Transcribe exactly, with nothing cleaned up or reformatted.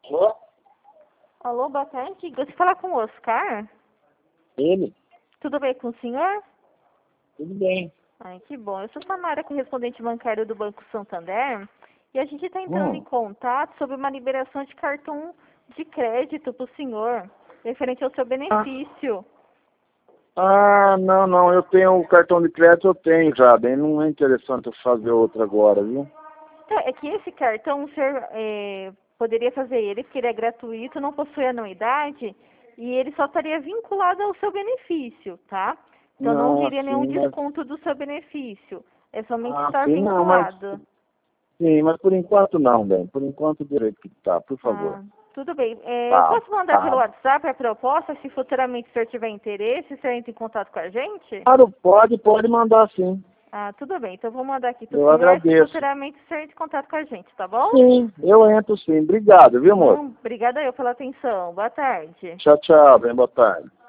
Alô? Alô, boa tarde. Gostaria de falar com o Oscar. Ele? Tudo bem com o senhor? Tudo bem. Ai, que bom. Eu sou Samara, correspondente bancário do Banco Santander, e a gente está entrando em Hum. contato sobre uma liberação de cartão de crédito para o senhor, referente ao seu Ah, benefício. ah, não, não, eu tenho o cartão de crédito, eu tenho já, bem, não é interessante eu fazer outro agora, viu? Então, é que esse cartão o senhor é, poderia fazer ele, porque ele é gratuito, não possui anuidade, e ele só estaria vinculado ao seu benefício, tá? Então não Não, viria nenhum assim, mas... desconto do seu benefício. É somente Ah, estar sim, não, mas... vinculado. Sim, mas por enquanto não, bem, por enquanto direito que tá, por favor. Ah, tudo bem. É, eu Tá, posso mandar pelo tá. WhatsApp a proposta, se futuramente o senhor tiver interesse, o senhor entra em contato com a gente? Claro, pode, pode mandar sim, Ah, tudo bem. Então eu vou mandar aqui para o eu senhor, se agradeço. futuramente o senhor entra em contato com a gente, tá bom? Sim, eu entro sim, obrigado, viu, moço? Não, obrigada eu pela atenção. Boa tarde. Tchau, tchau, bem, boa tarde.